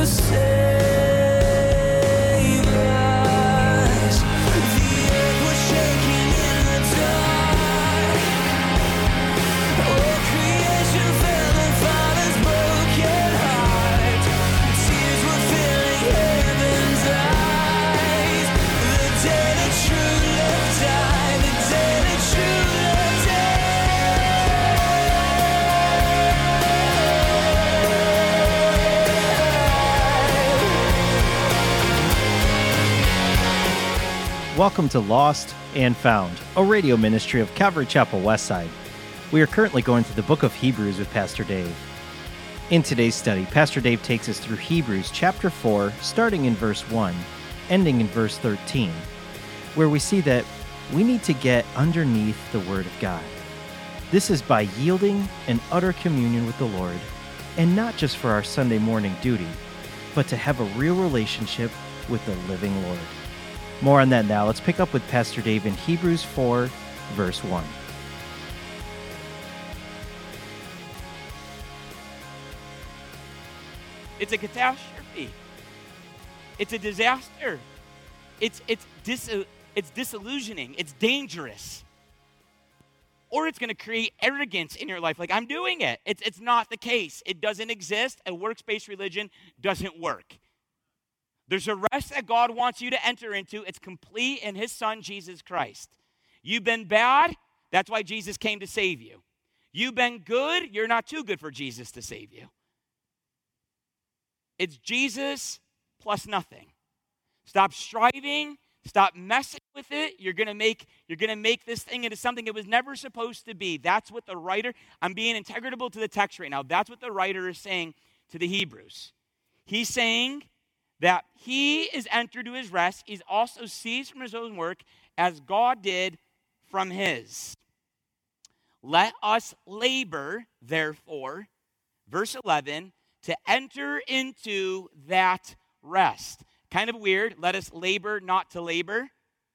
Welcome to Lost and Found, a radio ministry of Calvary Chapel Westside. We are currently going through the book of Hebrews with Pastor Dave. In today's study, Pastor Dave takes us through Hebrews chapter 4, starting in verse 1, ending in verse 13, where we see that we need to get underneath the Word of God. This is by yielding and utter communion with the Lord, and not just for our Sunday morning duty, but to have a real relationship with the living Lord. More on that now. Let's pick up with Pastor Dave in Hebrews 4, verse 1. It's a catastrophe. It's a disaster. It's disillusioning. It's dangerous. Or it's going to create arrogance in your life. Like, I'm doing it. It's not the case. It doesn't exist. A works-based religion doesn't work. There's a rest that God wants you to enter into. It's complete in His Son, Jesus Christ. You've been bad. That's why Jesus came to save you. You've been good. You're not too good for Jesus to save you. It's Jesus plus nothing. Stop striving. Stop messing with it. You're gonna make this thing into something it was never supposed to be. That's what the writer, I'm being integral to the text right now. That's what the writer is saying to the Hebrews. He's saying that he is entered to his rest. He's also ceased from his own work as God did from his. Let us labor, therefore, verse 11, to enter into that rest. Kind of weird. Let us labor, not to labor.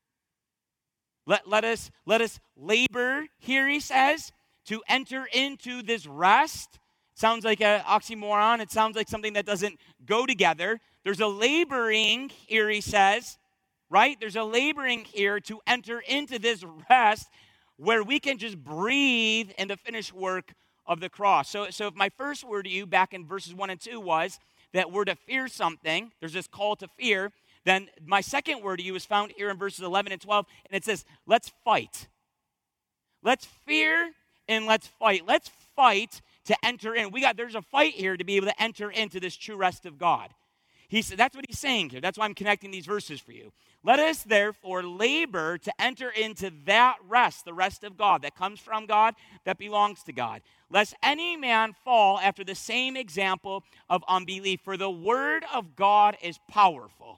Let us labor, here he says, to enter into this rest. Sounds like an oxymoron. It sounds like something that doesn't go together. There's a laboring here, he says, right? There's a laboring here to enter into this rest where we can just breathe in the finished work of the cross. So if my first word to you back in verses 1 and 2 was that we're to fear something, there's this call to fear, then my second word to you is found here in verses 11 and 12, and it says, let's fight. Let's fear and let's fight. Let's fight to enter in. There's a fight here to be able to enter into this true rest of God. That's what he's saying here. That's why I'm connecting these verses for you. Let us therefore labor to enter into that rest, the rest of God that comes from God, that belongs to God. Lest any man fall after the same example of unbelief. For the word of God is powerful.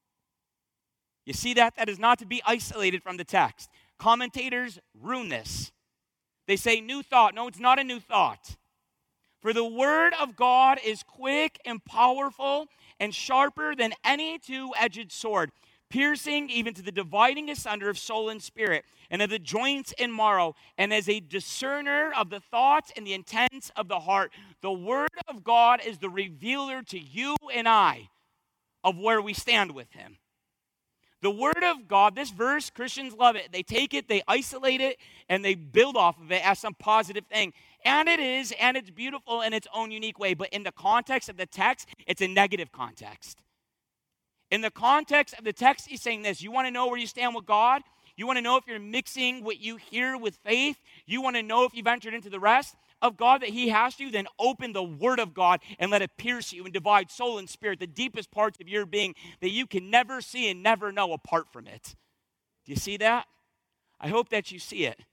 You see that? That is not to be isolated from the text. Commentators ruin this. They say new thought. No, it's not a new thought. For the word of God is quick and powerful and sharper than any two-edged sword, piercing even to the dividing asunder of soul and spirit, and of the joints and marrow, and as a discerner of the thoughts and the intents of the heart. The word of God is the revealer to you and I of where we stand with Him. The word of God, this verse, Christians love it. They take it, they isolate it, and they build off of it as some positive thing. And it is, and it's beautiful in its own unique way. But in the context of the text, it's a negative context. In the context of the text, he's saying this. You want to know where you stand with God? You want to know if you're mixing what you hear with faith? You want to know if you've entered into the rest of God that He has you? Then open the Word of God and let it pierce you and divide soul and spirit, the deepest parts of your being that you can never see and never know apart from it. Do you see that? I hope that you see it.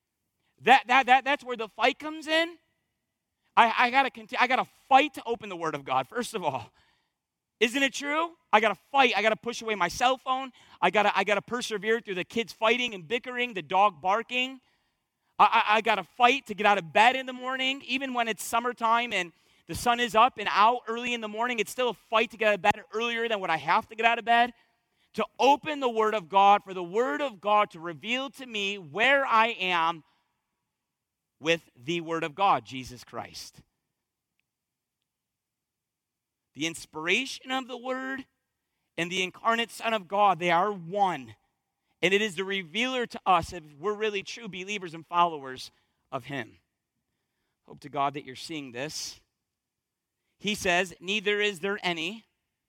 That's where the fight comes in. I gotta fight to open the Word of God, first of all. Isn't it true? I gotta fight. I gotta push away my cell phone. I gotta persevere through the kids fighting and bickering, the dog barking. I gotta fight to get out of bed in the morning. Even when it's summertime and the sun is up and out early in the morning, it's still a fight to get out of bed earlier than what I have to get out of bed. To open the Word of God, for the Word of God to reveal to me where I am with the Word of God, Jesus Christ. the inspiration of the Word, and the incarnate Son of God, they are one. And it is the revealer to us if we're really true believers and followers of Him. Hope to God that you're seeing this. He says, neither is there any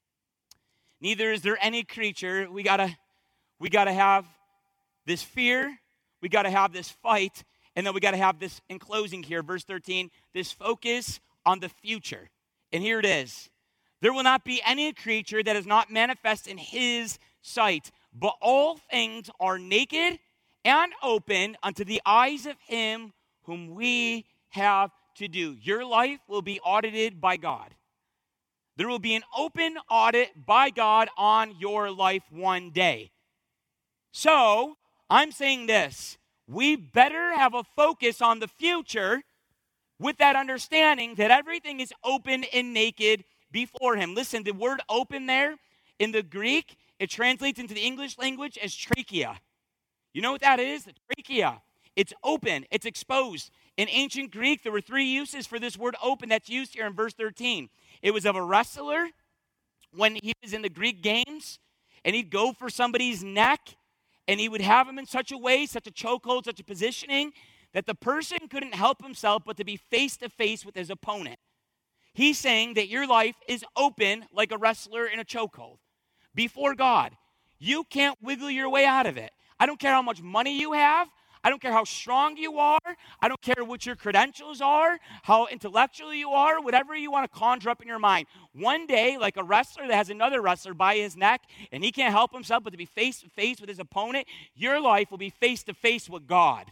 creature. We gotta have this fear, we gotta have this fight, and then we gotta have this, in closing here, verse 13, this focus on the future. And here it is. There will not be any creature that is not manifest in His sight, but all things are naked and open unto the eyes of Him whom we have to do. Your life will be audited by God. There will be an open audit by God on your life one day. So, I'm saying this. We better have a focus on the future with that understanding that everything is open and naked before Him. Listen, the word open there in the Greek, it translates into the English language as trachea. You know what that is? The trachea. It's open. It's exposed. In ancient Greek, there were 3 uses for this word open that's used here in verse 13. It was of a wrestler when he was in the Greek games, and he'd go for somebody's neck, and he would have him in such a way, such a chokehold, such a positioning, that the person couldn't help himself but to be face to face with his opponent. He's saying that your life is open like a wrestler in a chokehold before God. You can't wiggle your way out of it. I don't care how much money you have. I don't care how strong you are. I don't care what your credentials are, how intellectual you are, whatever you want to conjure up in your mind. One day, like a wrestler that has another wrestler by his neck, and he can't help himself but to be face to face with his opponent, your life will be face to face with God.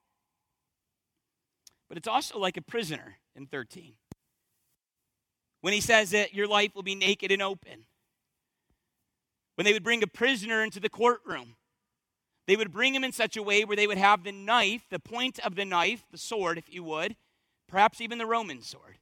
But it's also like a prisoner in 13. When he says that your life will be naked and open. When they would bring a prisoner into the courtroom, they would bring him in such a way where they would have the knife, the point of the knife, the sword, if you would, perhaps even the Roman sword,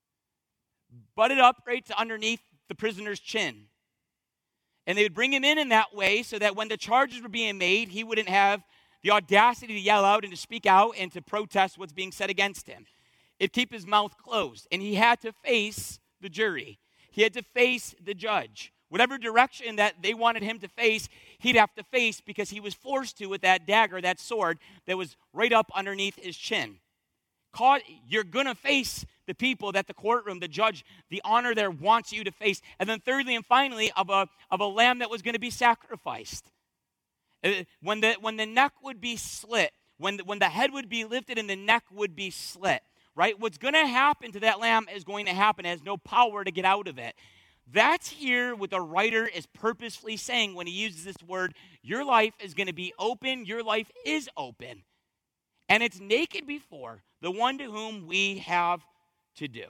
butted up right to underneath the prisoner's chin. And they would bring him in that way so that when the charges were being made, he wouldn't have the audacity to yell out and to speak out and to protest what's being said against him. It'd keep his mouth closed. And he had to face the jury. He had to face the judge. Whatever direction that they wanted him to face, he'd have to face because he was forced to with that dagger, that sword that was right up underneath his chin. You're going to face the people that the courtroom, the judge, the honor there wants you to face. And then thirdly and finally, of a lamb that was going to be sacrificed. When the neck would be slit, when the head would be lifted and the neck would be slit, right? What's going to happen to that lamb is going to happen. It has no power to get out of it. That's here what the writer is purposefully saying when he uses this word. Your life is going to be open. Your life is open. And it's naked before the one to whom we have to do.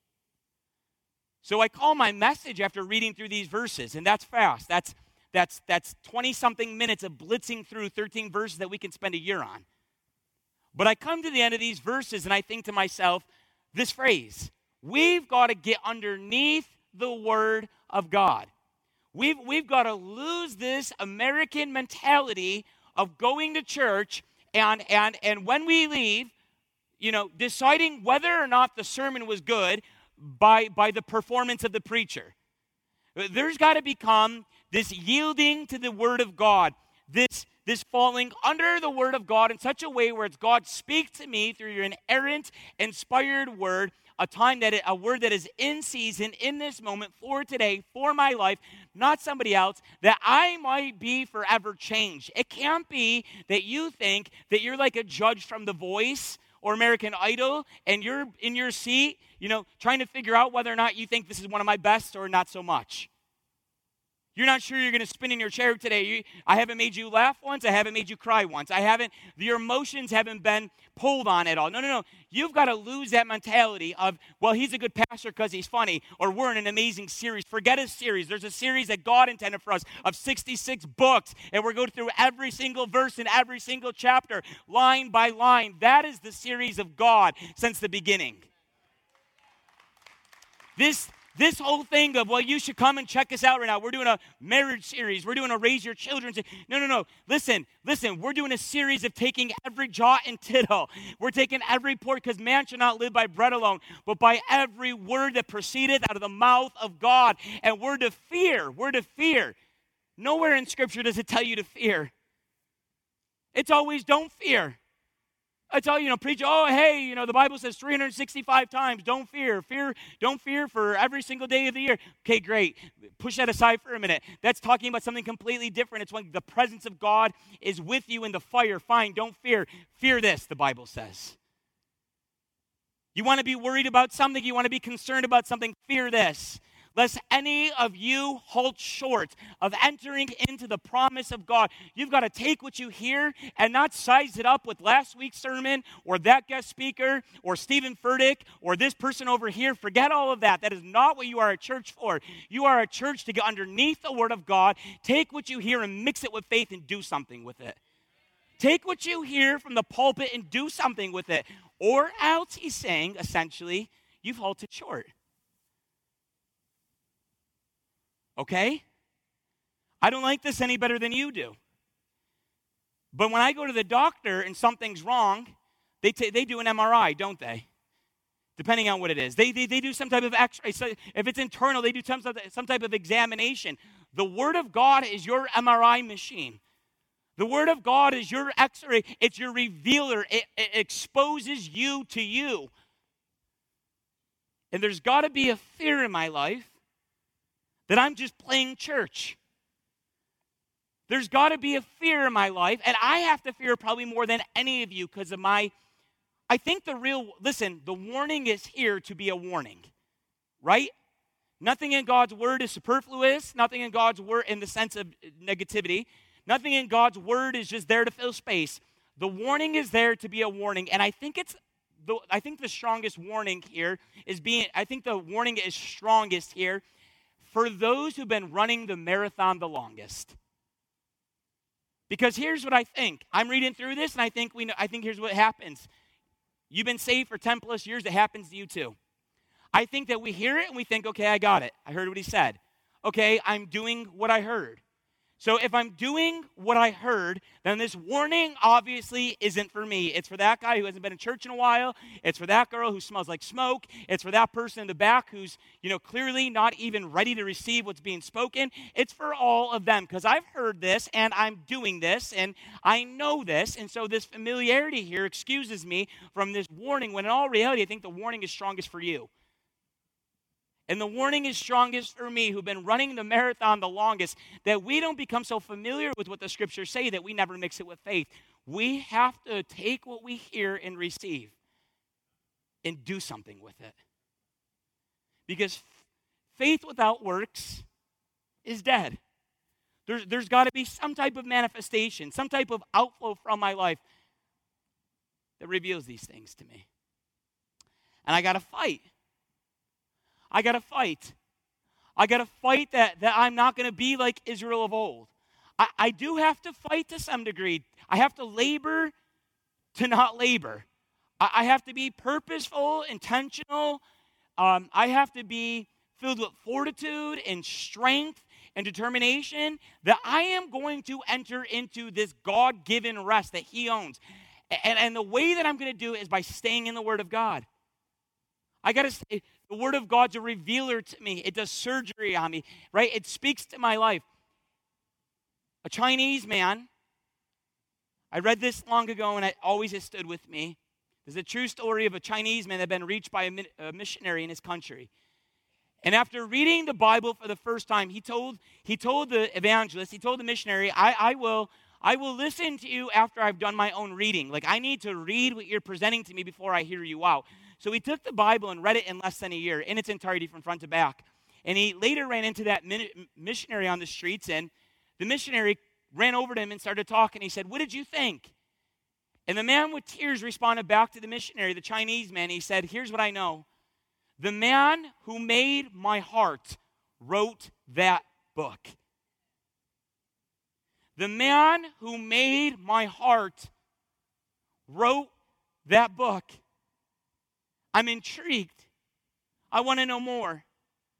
So I call my message after reading through these verses, and that's fast. That's 20-something minutes of blitzing through 13 verses that we can spend a year on. But I come to the end of these verses and I think to myself, this phrase, we've got to get underneath the Word of God. We've got to lose this American mentality of going to church and when we leave, deciding whether or not the sermon was good by the performance of the preacher. There's got to become this yielding to the Word of God, this falling under the Word of God in such a way where it's God speak to me through your inerrant, inspired Word, a word that is in season, in this moment, for today, for my life, not somebody else, that I might be forever changed. It can't be that you think that you're like a judge from The Voice or American Idol, and you're in your seat, trying to figure out whether or not you think this is one of my best or not so much. You're not sure you're going to spin in your chair today. I haven't made you laugh once. I haven't made you cry once. Your emotions haven't been pulled on at all. No. You've got to lose that mentality of, well, he's a good pastor because he's funny, or we're in an amazing series. Forget a series. There's a series that God intended for us of 66 books, and we're going through every single verse in every single chapter, line by line. That is the series of God since the beginning. This This whole thing of, well, you should come and check us out right now. We're doing a marriage series. We're doing a raise your children. No. Listen. We're doing a series of taking every jot and tittle. We're taking every point, because man shall not live by bread alone, but by every word that proceedeth out of the mouth of God. And we're to fear. We're to fear. Nowhere in Scripture does it tell you to fear. It's always don't fear. I tell you, preach, the Bible says 365 times, don't fear. Don't fear for every single day of the year. Okay, great. Push that aside for a minute. That's talking about something completely different. It's when the presence of God is with you in the fire. Fine, don't fear. Fear this, the Bible says. You want to be worried about something? You want to be concerned about something? Fear this. Lest any of you halt short of entering into the promise of God. You've got to take what you hear and not size it up with last week's sermon or that guest speaker or Stephen Furtick or this person over here. Forget all of that. That is not what you are a church for. You are a church to get underneath the Word of God, take what you hear and mix it with faith and do something with it. Take what you hear from the pulpit and do something with it. Or else, he's saying, essentially, you've halted short. Okay? I don't like this any better than you do. But when I go to the doctor and something's wrong, they do an MRI, don't they? Depending on what it is. They do some type of x-ray. So if it's internal, they do some type of examination. The Word of God is your MRI machine. The Word of God is your x-ray. It's your revealer. It exposes you to you. And there's got to be a fear in my life that I'm just playing church. There's got to be a fear in my life, and I have to fear probably more than any of you because of I think the warning is here to be a warning, right? Nothing in God's Word is superfluous. Nothing in God's Word in the sense of negativity. Nothing in God's Word is just there to fill space. The warning is there to be a warning, and I think the strongest warning here the warning is strongest here for those who've been running the marathon the longest. Because here's what I think. I'm reading through this, and I think here's what happens. You've been saved for 10 plus years, it happens to you too. I think that we hear it and we think, okay, I got it. I heard what he said. Okay, I'm doing what I heard. So if I'm doing what I heard, then this warning obviously isn't for me. It's for that guy who hasn't been in church in a while. It's for that girl who smells like smoke. It's for that person in the back who's, clearly not even ready to receive what's being spoken. It's for all of them because I've heard this and I'm doing this and I know this. And so this familiarity here excuses me from this warning when in all reality, I think the warning is strongest for you. And the warning is strongest for me, who've been running the marathon the longest, that we don't become so familiar with what the Scriptures say that we never mix it with faith. We have to take what we hear and receive and do something with it. Because faith without works is dead. There's got to be some type of manifestation, some type of outflow from my life that reveals these things to me. And I got to fight. I got to fight. I got to fight that I'm not going to be like Israel of old. I do have to fight to some degree. I have to labor to not labor. I have to be purposeful, intentional. I have to be filled with fortitude and strength and determination that I am going to enter into this God-given rest that He owns. And the way that I'm going to do it is by staying in the Word of God. I got to say, the Word of God's a revealer to me. It does surgery on me, right? It speaks to my life. A Chinese man, I read this long ago and it always has stood with me. There's a true story of a Chinese man that had been reached by a missionary in his country. And after reading the Bible for the first time, he told the evangelist, he told the missionary, I will listen to you after I've done my own reading. Like, I need to read what you're presenting to me before I hear you out. So he took the Bible and read it in less than a year, in its entirety from front to back. And he later ran into that missionary on the streets, and the missionary ran over to him and started talking. He said, "What did you think?" And the man with tears responded back to the missionary, the Chinese man. He said, "Here's what I know. The man who made my heart wrote that book. The man who made my heart wrote that book. I'm intrigued. I want to know more.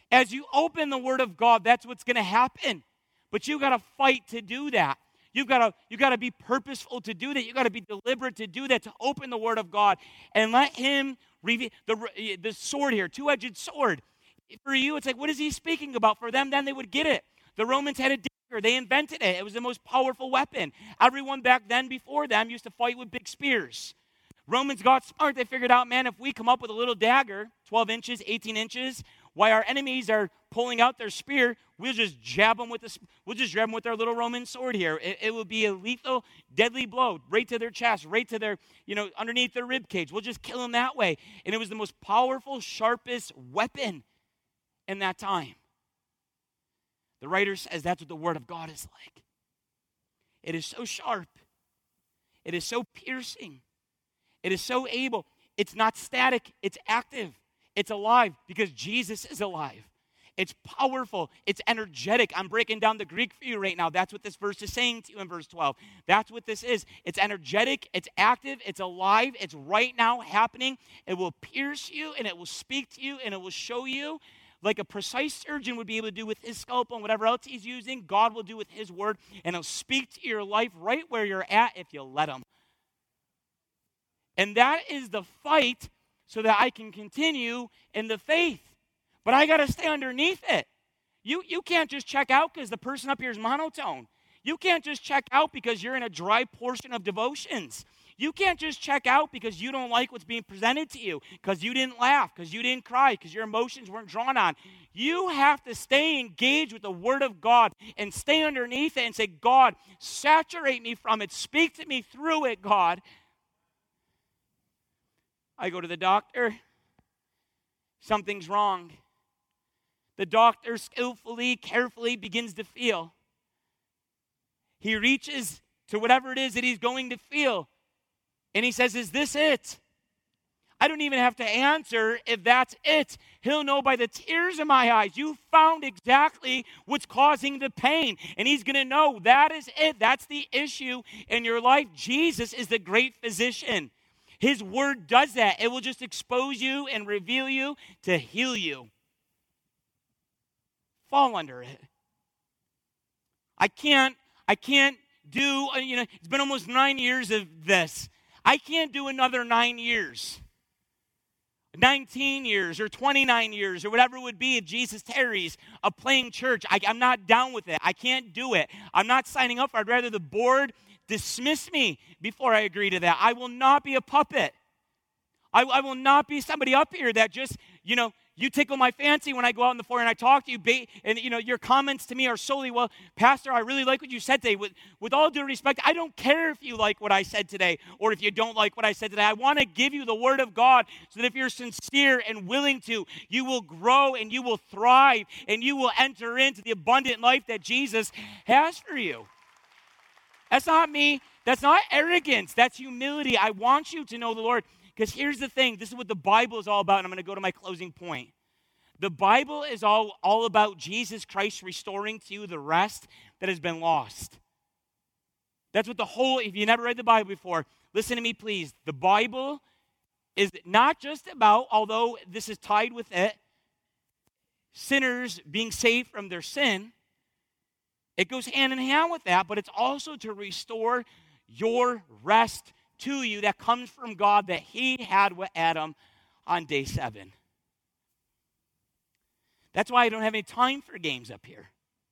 As you open the Word of God, that's what's going to happen. But you got to fight to do that. You got to be purposeful to do that. You got to be deliberate to do that, to open the Word of God and let Him reveal the sword here, two-edged sword. For you, it's like, what is He speaking about? For them, then they would get it. The Romans had a dagger. They invented it. It was the most powerful weapon. Everyone back then before them used to fight with big spears. Romans got smart. They figured out, man, if we come up with a little dagger, 12 inches, 18 inches, while our enemies are pulling out their spear, we'll just jab them with our little Roman sword here. It will be a lethal, deadly blow right to their chest, right to their, underneath their rib cage. We'll just kill them that way. And it was the most powerful, sharpest weapon in that time. The writer says that's what the Word of God is like. It is so sharp. It is so piercing. It is so able. It's not static. It's active. It's alive because Jesus is alive. It's powerful. It's energetic. I'm breaking down the Greek for you right now. That's what this verse is saying to you in verse 12. That's what this is. It's energetic. It's active. It's alive. It's right now happening. It will pierce you and it will speak to you and it will show you like a precise surgeon would be able to do with his scalpel and whatever else he's using. God will do with His Word and He'll speak to your life right where you're at if you let Him. And that is the fight so that I can continue in the faith. But I got to stay underneath it. You can't just check out because the person up here is monotone. You can't just check out because you're in a dry portion of devotions. You can't just check out because you don't like what's being presented to you, because you didn't laugh, because you didn't cry, because your emotions weren't drawn on. You have to stay engaged with the Word of God and stay underneath it and say, God, saturate me from it. Speak to me through it, God. I go to the doctor. Something's wrong. The doctor skillfully, carefully begins to feel. He reaches to whatever it is that he's going to feel. And he says, is this it? I don't even have to answer if that's it. He'll know by the tears in my eyes. You found exactly what's causing the pain. And He's going to know that is it. That's the issue in your life. Jesus is the great physician. His Word does that. It will just expose you and reveal you to heal you. Fall under it. I can't do, it's been almost 9 years of this. I can't do another 9 years. 19 years or 29 years or whatever it would be if Jesus tarries of playing church. I'm not down with it. I can't do it. I'm not signing up for it. I'd rather the board dismiss me before I agree to that. I will not be a puppet. I will not be somebody up here that just, you tickle my fancy when I go out in the foyer and I talk to you, and your comments to me are solely, well, Pastor, I really like what you said today. With all due respect, I don't care if you like what I said today or if you don't like what I said today. I want to give you the Word of God so that if you're sincere and willing to, you will grow and you will thrive and you will enter into the abundant life that Jesus has for you. That's not me. That's not arrogance. That's humility. I want you to know the Lord. Because here's the thing. This is what the Bible is all about. And I'm going to go to my closing point. The Bible is all about Jesus Christ restoring to you the rest that has been lost. That's what if you never read the Bible before, listen to me, please. The Bible is not just about, although this is tied with it, sinners being saved from their sin. It goes hand in hand with that, but it's also to restore your rest to you that comes from God that He had with Adam on day 7. That's why I don't have any time for games up here.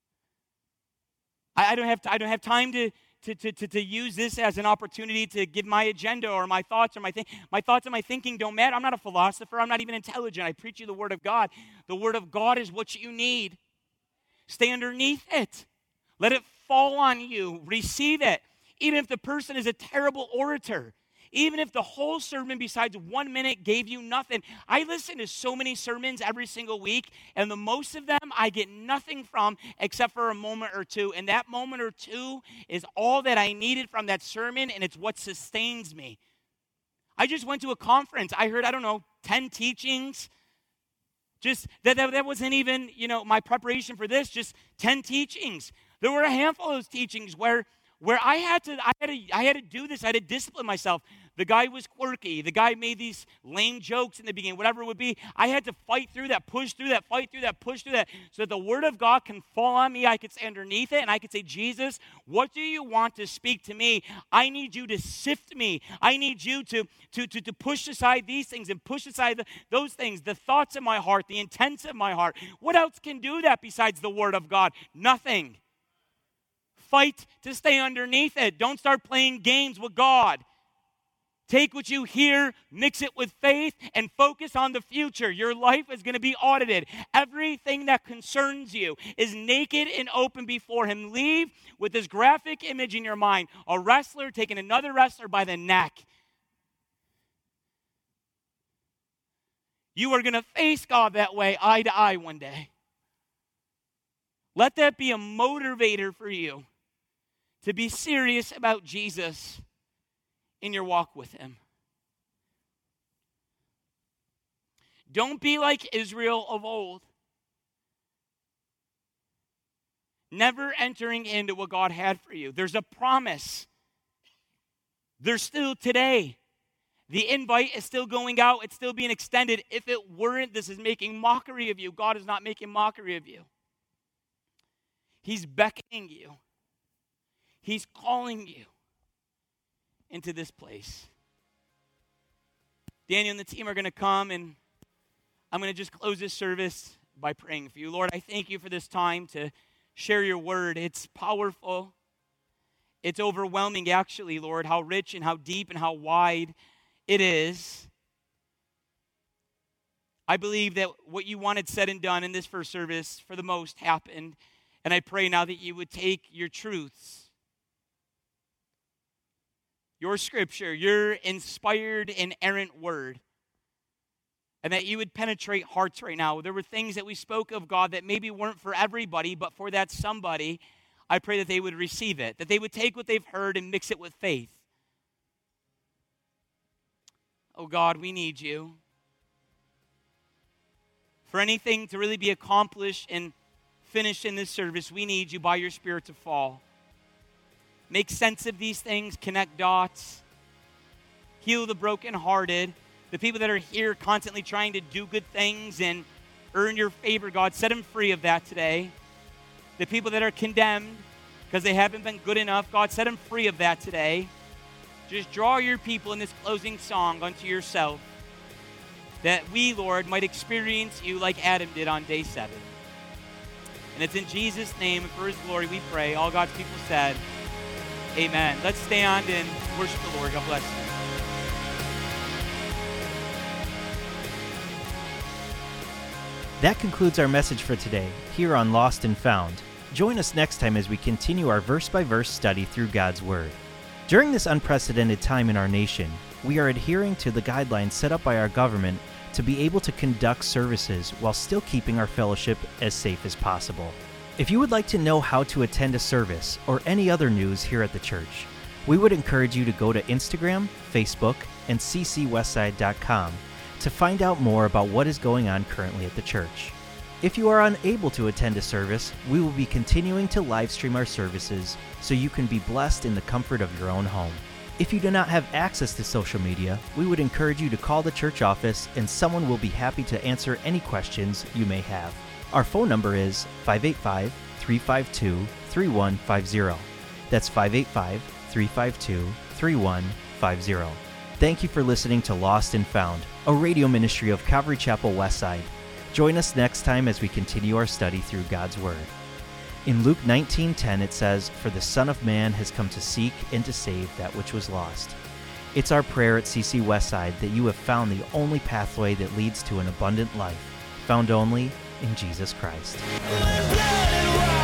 I don't have time to use this as an opportunity to give my agenda or my thoughts or my thoughts and my thinking don't matter. I'm not a philosopher. I'm not even intelligent. I preach you the Word of God. The Word of God is what you need. Stay underneath it. Let it fall on you. Receive it. Even if the person is a terrible orator, even if the whole sermon besides 1 minute gave you nothing. I listen to so many sermons every single week, and the most of them I get nothing from except for a moment or two. And that moment or two is all that I needed from that sermon, and it's what sustains me. I just went to a conference. I heard, 10 teachings. Just that wasn't even, my preparation for this, just 10 teachings. There were a handful of those teachings where where I had to do this. I had to discipline myself. The guy was quirky. The guy made these lame jokes in the beginning, whatever it would be. I had to fight through that, push through that, fight through that, push through that, so that the word of God can fall on me. I could stay underneath it, and I could say, Jesus, what do you want to speak to me? I need you to sift me. I need you to push aside these things and push aside those things, the thoughts of my heart, the intents of my heart. What else can do that besides the word of God? Nothing. Fight to stay underneath it. Don't start playing games with God. Take what you hear, mix it with faith, and focus on the future. Your life is going to be audited. Everything that concerns you is naked and open before him. Leave with this graphic image in your mind. A wrestler taking another wrestler by the neck. You are going to face God that way, eye to eye one day. Let that be a motivator for you to be serious about Jesus in your walk with him. Don't be like Israel of old, never entering into what God had for you. There's a promise. There's still today. The invite is still going out. It's still being extended. If it weren't, this is making mockery of you. God is not making mockery of you. He's beckoning you. He's calling you into this place. Daniel and the team are going to come, and I'm going to just close this service by praying for you. Lord, I thank you for this time to share your word. It's powerful. It's overwhelming, actually, Lord, how rich and how deep and how wide it is. I believe that what you wanted said and done in this first service, for the most, happened. And I pray now that you would take your truths, your scripture, your inspired, inerrant word, and that you would penetrate hearts right now. There were things that we spoke of, God, that maybe weren't for everybody, but for that somebody, I pray that they would receive it, that they would take what they've heard and mix it with faith. Oh, God, we need you. For anything to really be accomplished and finished in this service, we need you by your Spirit to fall. Make sense of these things, connect dots, heal the brokenhearted, the people that are here constantly trying to do good things and earn your favor, God, set them free of that today. The people that are condemned because they haven't been good enough, God, set them free of that today. Just draw your people in this closing song unto yourself, that we, Lord, might experience you like Adam did on day 7. And it's in Jesus' name and for his glory we pray. All God's people said, amen. Let's stand and worship the Lord. God bless you. That concludes our message for today here on Lost and Found. Join us next time as we continue our verse-by-verse study through God's Word. During this unprecedented time in our nation, we are adhering to the guidelines set up by our government to be able to conduct services while still keeping our fellowship as safe as possible. If you would like to know how to attend a service or any other news here at the church, we would encourage you to go to Instagram, Facebook, and ccwestside.com to find out more about what is going on currently at the church. If you are unable to attend a service, we will be continuing to live stream our services so you can be blessed in the comfort of your own home. If you do not have access to social media, we would encourage you to call the church office and someone will be happy to answer any questions you may have. Our phone number is 585-352-3150. That's 585-352-3150. Thank you for listening to Lost and Found, a radio ministry of Calvary Chapel Westside. Join us next time as we continue our study through God's Word. In Luke 19:10 it says, "For the Son of Man has come to seek and to save that which was lost." It's our prayer at CC Westside that you have found the only pathway that leads to an abundant life, found only in Jesus Christ.